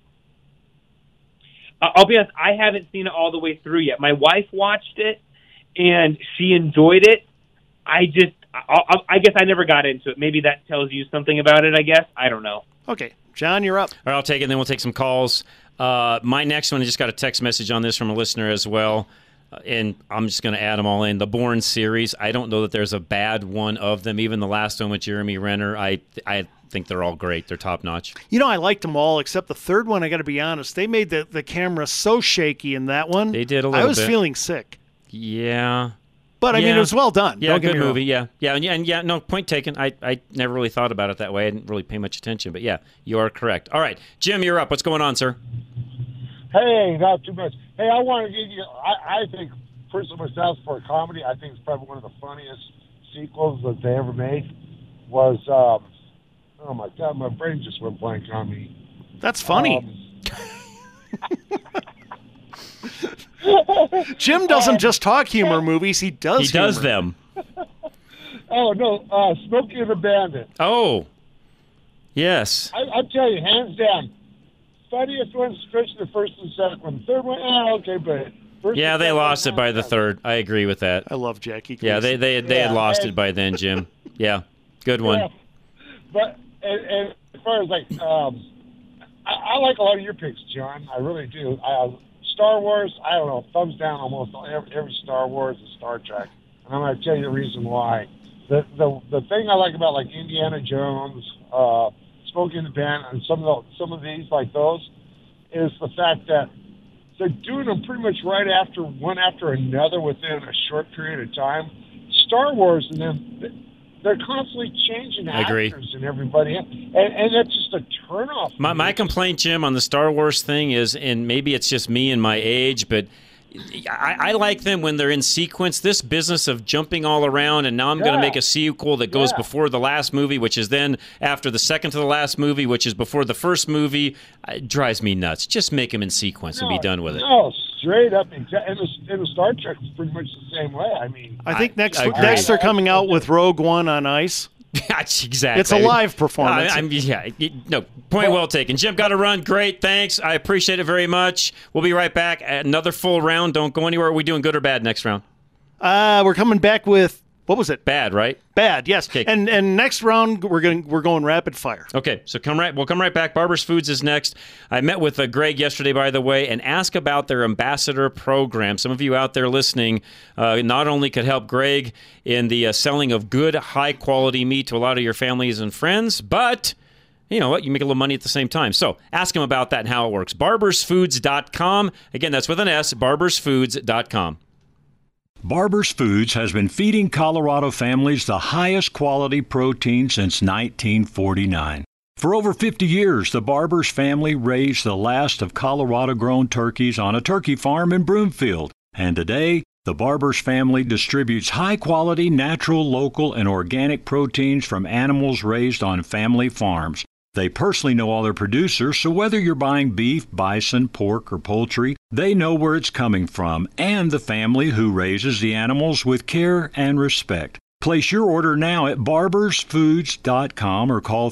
I'll be honest, I haven't seen it all the way through yet. My wife watched it, and she enjoyed it. I guess I never got into it. Maybe that tells you something about it, I guess. I don't know. Okay. John, you're up. All right, I'll take it, and then we'll take some calls. My next one, I just got a text message on this from a listener as well, and I'm just going to add them all in. The Bourne series, I don't know that there's a bad one of them. Even the last one with Jeremy Renner, I think they're all great. They're top-notch. I liked them all, except the third one, I got to be honest. They made the camera so shaky in that one. They did a little bit. I was feeling sick. Yeah. But, it was well done. Yeah, good movie, yeah. Yeah, no, point taken. I never really thought about it that way. I didn't really pay much attention. But, yeah, you are correct. All right, Jim, you're up. What's going on, sir? Hey, not too much. Hey, I want to give you, I think, personally myself, for a comedy, I think it's probably one of the funniest sequels that they ever made was, oh, my God, my brain just went blank on me. That's funny. Jim doesn't just talk humor movies; he does. He does them. Oh no, Smokey and the Bandit. Oh, yes. I tell you, hands down, funniest one, especially the first and second one. The third one, okay, but first they lost it by the third. I agree with that. I love Jackie Gleason. Yeah, they had lost it by then, Jim. Yeah, good one. Yeah. But and as far as I like a lot of your picks, John. I really do. Star Wars, I don't know, thumbs down almost every Star Wars and Star Trek. And I'm going to tell you the reason why. The thing I like about Indiana Jones, Smokey and the Bandit, and some of these like those, is the fact that they're doing them pretty much one after another within a short period of time. Star Wars and them, they're constantly changing actors and everybody, and that's just a turnoff. My complaint, Jim, on the Star Wars thing is, and maybe it's just me and my age, but I like them when they're in sequence. This business of jumping all around, and now I'm going to make a sequel that goes before the last movie, which is then after the second to the last movie, which is before the first movie, it drives me nuts. Just make them in sequence and be done with it. No, straight up. And the Star Trek is pretty much the same way. I mean, I think next they're coming out with Rogue One on ice. Exactly. It's a live performance. Point well taken. Jim, got to run. Great, thanks. I appreciate it very much. We'll be right back. Another full round. Don't go anywhere. Are we doing good or bad next round? We're coming back with, what was it? Bad, right? Bad, yes. Okay. And next round we're going rapid fire. Okay, so we'll come right back. Barber's Foods is next. I met with Greg yesterday, by the way, and asked about their ambassador program. Some of you out there listening not only could help Greg in the selling of good, high-quality meat to a lot of your families and friends, but you know what? You make a little money at the same time. So ask him about that and how it works. BarbersFoods.com. Again, that's with an S, BarbersFoods.com. Barber's Foods has been feeding Colorado families the highest quality protein since 1949. For over 50 years, the Barber's family raised the last of Colorado-grown turkeys on a turkey farm in Broomfield. And today, the Barber's family distributes high-quality, natural, local, and organic proteins from animals raised on family farms. They personally know all their producers, so whether you're buying beef, bison, pork, or poultry, they know where it's coming from and the family who raises the animals with care and respect. Place your order now at barbersfoods.com or call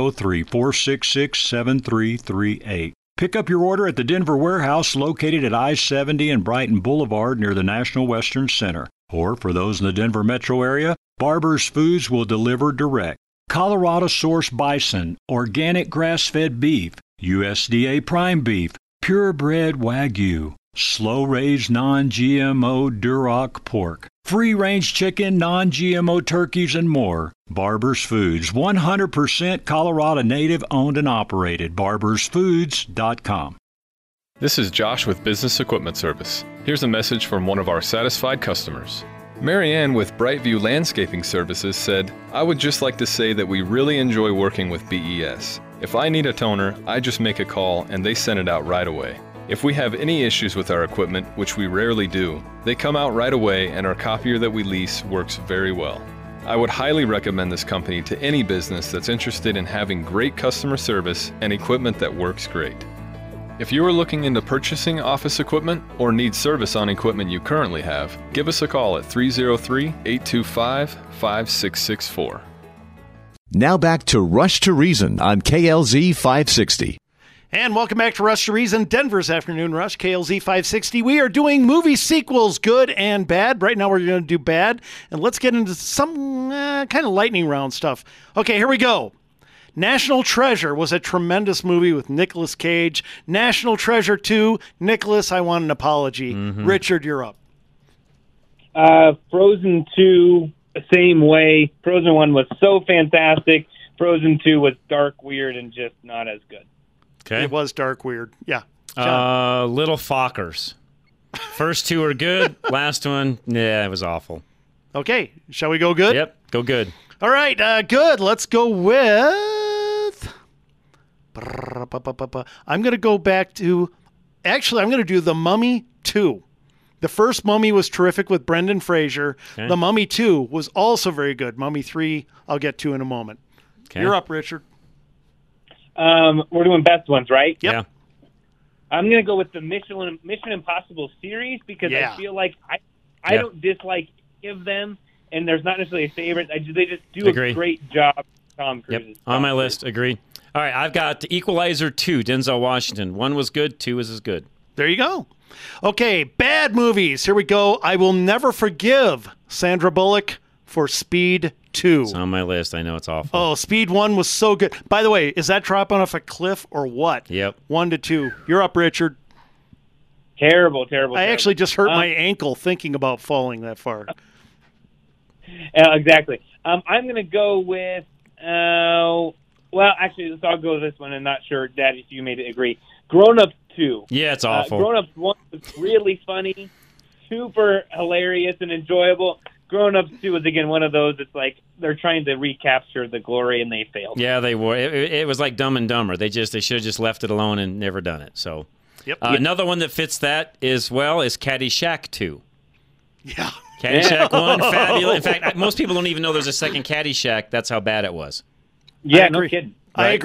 303-466-7338. Pick up your order at the Denver warehouse located at I-70 and Brighton Boulevard near the National Western Center. Or for those in the Denver metro area, Barber's Foods will deliver direct. Colorado-sourced bison, organic grass-fed beef, USDA prime beef, purebred Wagyu, slow-raised non-GMO Duroc pork, free-range chicken, non-GMO turkeys, and more. Barber's Foods, 100% Colorado native owned and operated. barbersfoods.com. This is Josh with Business Equipment Service. Here's a message from one of our satisfied customers. Marianne with Brightview Landscaping Services said, "I would just like to say that we really enjoy working with BES. If I need a toner, I just make a call and they send it out right away. If we have any issues with our equipment, which we rarely do, they come out right away and our copier that we lease works very well. I would highly recommend this company to any business that's interested in having great customer service and equipment that works great. If you are looking into purchasing office equipment or need service on equipment you currently have, give us a call at 303-825-5664. Now back to Rush to Reason on KLZ 560. And welcome back to Rush to Reason, Denver's Afternoon Rush, KLZ 560. We are doing movie sequels, good and bad. Right now we're going to do bad. And let's get into some kind of lightning round stuff. Okay, here we go. National Treasure was a tremendous movie with Nicolas Cage. National Treasure 2, Nicholas, I want an apology. Mm-hmm. Richard, you're up. Frozen 2, the same way. Frozen 1 was so fantastic. Frozen 2 was dark, weird, and just not as good. Okay. It was dark, weird. Yeah. Little Fockers. First two are good. Last one, it was awful. Okay. Shall we go good? Yep. Go good. All right. Good. Let's go with... I'm going to go back to... Actually, I'm going to do The Mummy 2. The first Mummy was terrific with Brendan Fraser. Okay. The Mummy 2 was also very good. Mummy 3, I'll get to in a moment. Okay. You're up, Richard. We're doing best ones, right? Yep. Yeah. I'm going to go with the Mission Impossible series because I feel like I don't dislike any of them, and there's not necessarily a favorite. They just do a great job. Tom Cruise. Yep. On my list. Agree. All right, I've got The Equalizer 2, Denzel Washington. 1 was good, 2 was as good. There you go. Okay, bad movies. Here we go. I will never forgive Sandra Bullock for Speed 2. It's on my list. I know it's awful. Oh, Speed 1 was so good. By the way, is that dropping off a cliff or what? Yep. 1 to 2. You're up, Richard. Terrible. I actually just hurt my ankle thinking about falling that far. Exactly. I'm going to go with... Well, actually, I'll go with this one. I'm not sure, Daddy, if you may agree. Grown Ups 2. Yeah, it's awful. Grown Ups 1 was really funny, super hilarious and enjoyable. Grown Ups 2 was, again, one of those, it's like they're trying to recapture the glory, and they failed. Yeah, they were. It was like Dumb and Dumber. They should have just left it alone and never done it. So, yep. Another one that fits that is Caddyshack 2. Yeah. Caddyshack 1, fabulous. In fact, most people don't even know there's a second Caddyshack. That's how bad it was. Yeah, no kidding. I agree.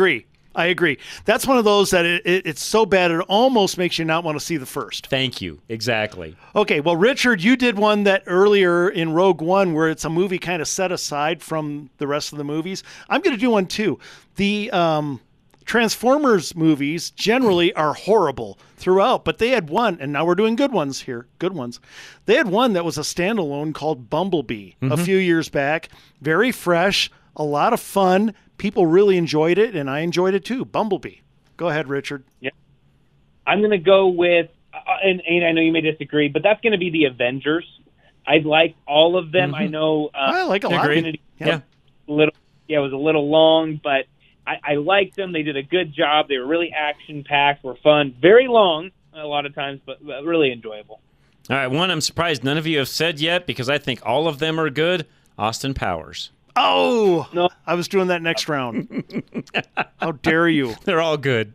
I agree. That's one of those that it's so bad it almost makes you not want to see the first. Thank you. Exactly. Okay, well, Richard, you did one that earlier in Rogue One where it's a movie kind of set aside from the rest of the movies. I'm going to do one too. The Transformers movies generally are horrible throughout, but they had one, and now we're doing good ones here, good ones. They had one that was a standalone called Bumblebee a few years back. Very fresh, a lot of fun. People really enjoyed it, and I enjoyed it too. Bumblebee. Go ahead, Richard. Yeah. I'm going to go with, and I know you may disagree, but that's going to be the Avengers. I like all of them. I know I like a lot. Yeah. It was a little long, but I liked them. They did a good job. They were really action-packed, were fun. Very long a lot of times, but really enjoyable. All right, one I'm surprised none of you have said yet because I think all of them are good. Austin Powers. Oh, no. I was doing that next round. How dare you? They're all good.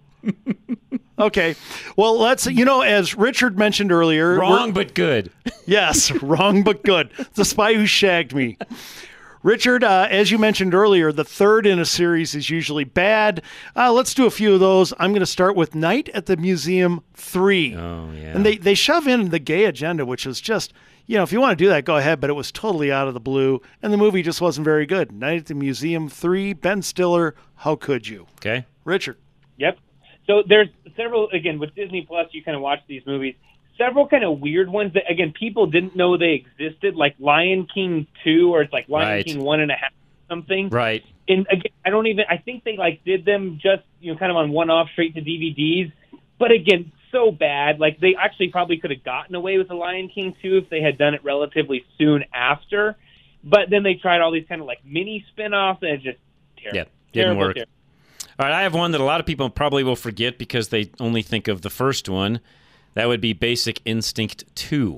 Okay. Well, let's, as Richard mentioned earlier. Wrong but good. Yes, wrong but good. The Spy Who Shagged Me. Richard, as you mentioned earlier, the third in a series is usually bad. Let's do a few of those. I'm going to start with Night at the Museum 3. Oh, yeah. And they shove in the gay agenda, which is just, if you want to do that, go ahead, but it was totally out of the blue, and the movie just wasn't very good. Night at the Museum 3, Ben Stiller, how could you? Okay. Richard. Yep. So there's several, again, with Disney Plus, you kind of watch these movies. Several kind of weird ones that, again, people didn't know they existed, like Lion King 2, or it's like Lion King 1.5 or something. Right. And again, I think they did them just, kind of on one-off straight to DVDs. But again, so bad. Like, they actually probably could have gotten away with the Lion King 2 if they had done it relatively soon after. But then they tried all these kind of mini spin-offs, and it's just terrible. Yeah, didn't work. Terrible. All right, I have one that a lot of people probably will forget because they only think of the first one. That would be Basic Instinct 2.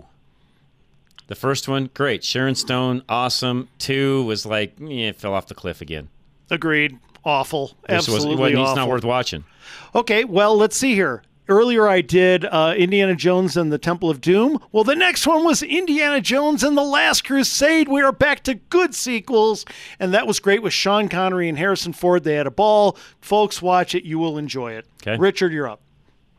The first one, great. Sharon Stone, awesome. 2 was it fell off the cliff again. Agreed. Awful. Absolutely awful. It's not worth watching. Okay, well, let's see here. Earlier I did Indiana Jones and the Temple of Doom. Well, the next one was Indiana Jones and the Last Crusade. We are back to good sequels, and that was great with Sean Connery and Harrison Ford. They had a ball. Folks, watch it. You will enjoy it. Okay. Richard, you're up.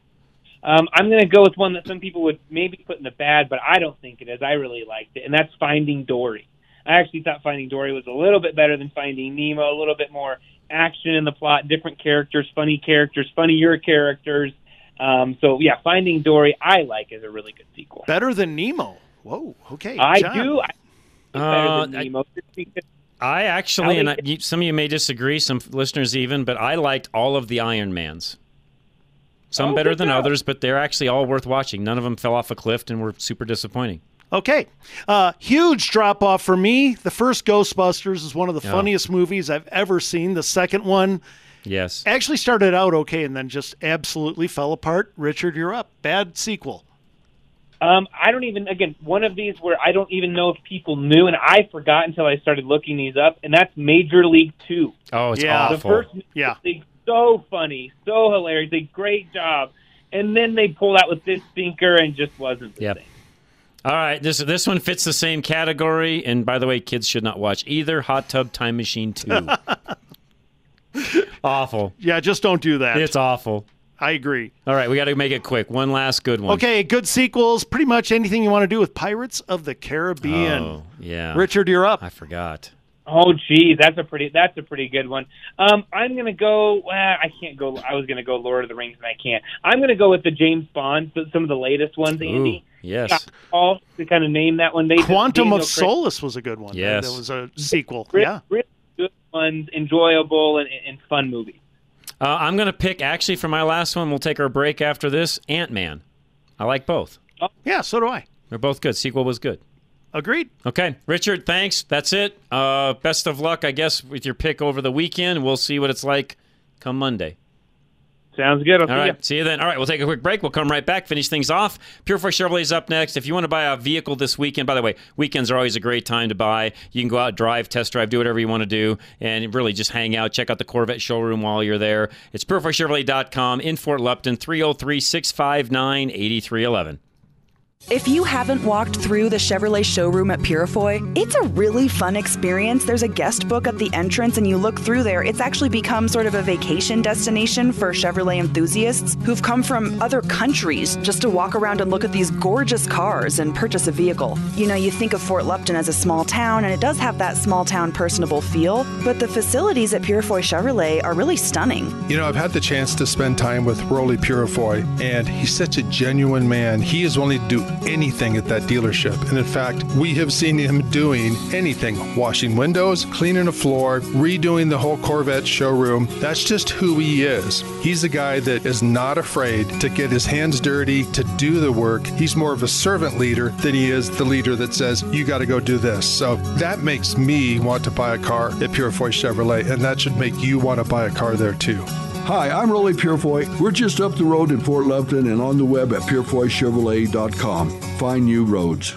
I'm going to go with one that some people would maybe put in the bad, but I don't think it is. I really liked it, and that's Finding Dory. I actually thought Finding Dory was a little bit better than Finding Nemo, a little bit more action in the plot, different characters, funnier characters. So, yeah, Finding Dory I like is a really good sequel. Better than Nemo. Whoa, okay. I John. do. Better than Nemo. I actually, and some of you may disagree, some listeners even, but I liked all of the Iron Mans. Some better than others, but they're actually all worth watching. None of them fell off a cliff and were super disappointing. Okay. Huge drop-off for me. The first Ghostbusters is one of the funniest movies I've ever seen. The second one actually started out okay and then just absolutely fell apart. Richard, you're up. Bad sequel. I don't even, again, one of these where I don't even know if people knew, and I forgot until I started looking these up, and that's Major League 2. Oh, it's awful. The first Major League, so funny, so hilarious, a great job. And then they pulled out with this stinker and just wasn't the same. All right, this one fits the same category, and by the way, kids should not watch either. Hot Tub Time Machine 2. Awful. Yeah, just don't do that. It's awful. I agree. All right, we got to make it quick. One last good one. Okay, good sequels. Pretty much anything you want to do with Pirates of the Caribbean. Oh, yeah. Richard, you're up. I forgot. Oh, geez, that's a pretty good one. I'm going to go. I can't go. I was going to go Lord of the Rings, and I can't. I'm going to go with the James Bond, some of the latest ones. Andy, yes. All to kind of name that one. Quantum of Solace was a good one. Yes, that was a sequel. Really good ones, enjoyable and fun movie. I'm going to pick actually for my last one. We'll take our break after this. Ant-Man. I like both. Oh. Yeah, so do I. They're both good. Sequel was good. Agreed. Okay, Richard, thanks. That's it. Best of luck, I guess, with your pick over the weekend. We'll see what it's like come Monday. Sounds good. All right, see you then. All right, we'll take a quick break. We'll come right back, finish things off. Pure Force Chevrolet's up next. If you want to buy a vehicle this weekend, by the way, weekends are always a great time to buy. You can go out, drive, test drive, do whatever you want to do, and really just hang out. Check out the Corvette showroom while you're there. It's pureforcechevrolet.com in Fort Lupton, 303-659-8311. If you haven't walked through the Chevrolet showroom at Purifoy, it's a really fun experience. There's a guest book at the entrance, and you look through there. It's actually become sort of a vacation destination for Chevrolet enthusiasts who've come from other countries just to walk around and look at these gorgeous cars and purchase a vehicle. You know, you think of Fort Lupton as a small town, and it does have that small town personable feel, but the facilities at Purifoy Chevrolet are really stunning. You know, I've had the chance to spend time with Rolly Purifoy, and he's such a genuine man. He is willing to do anything at that dealership. And in fact, we have seen him doing anything. Washing windows, cleaning a floor, redoing the whole Corvette showroom. That's just who he is. He's a guy that is not afraid to get his hands dirty, to do the work. He's more of a servant leader than he is the leader that says, you got to go do this. So that makes me want to buy a car at Purifoy Chevrolet, and that should make you want to buy a car there too. Hi, I'm Rolly Purifoy. We're just up the road in Fort Lupton and on the web at PurifoyChevrolet.com. Find new roads.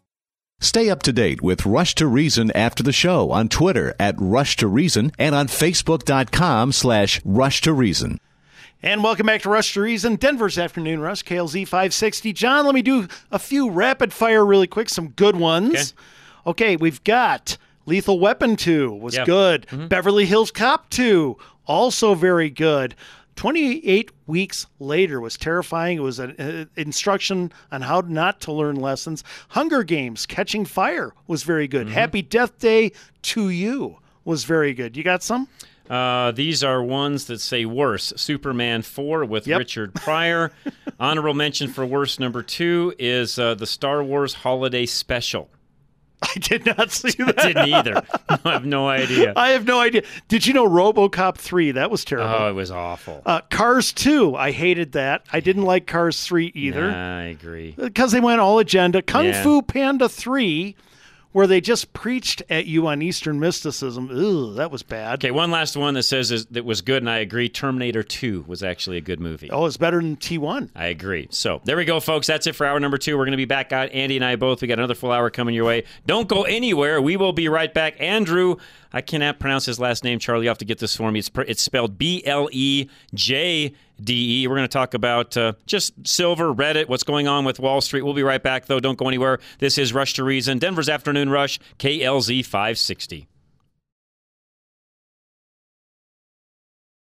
Stay up to date with Rush to Reason after the show on Twitter at Rush to Reason and on Facebook.com/Rush to Reason. And welcome back to Rush to Reason, Denver's Afternoon Rush, KLZ 560. John, let me do a few rapid fire really quick, some good ones. Okay, we've got Lethal Weapon 2 was good. Beverly Hills Cop 2, also very good. 28 weeks later was terrifying. It was an instruction on how not to learn lessons. Hunger Games, Catching Fire was very good. Happy Death Day to You was very good. You got some? These are ones that say worse. Superman 4 with Richard Pryor. Honorable mention for worst number 2 is the Star Wars Holiday Special. I did not see that. I didn't either. I have no idea. I have no idea. Did you know RoboCop 3? That was terrible. Oh, it was awful. Cars 2, I hated that. I didn't like Cars 3 either. Nah, I agree. Because they went all agenda. Kung Fu Panda 3, where they just preached at you on Eastern mysticism. Ugh, that was bad. Okay, one last one that says that was good, and I agree. Terminator 2 was actually a good movie. Oh, it's better than T1. I agree. So there we go, folks. That's it for hour number 2. We're going to be back out. Andy and I both. We got another full hour coming your way. Don't go anywhere. We will be right back. Andrew, I cannot pronounce his last name. Charlie, you have to get this for me. It's spelled BLEJDE. We're going to talk about just silver, Reddit, what's going on with Wall Street. We'll be right back, though. Don't go anywhere. This is Rush to Reason, Denver's Afternoon Rush, KLZ 560.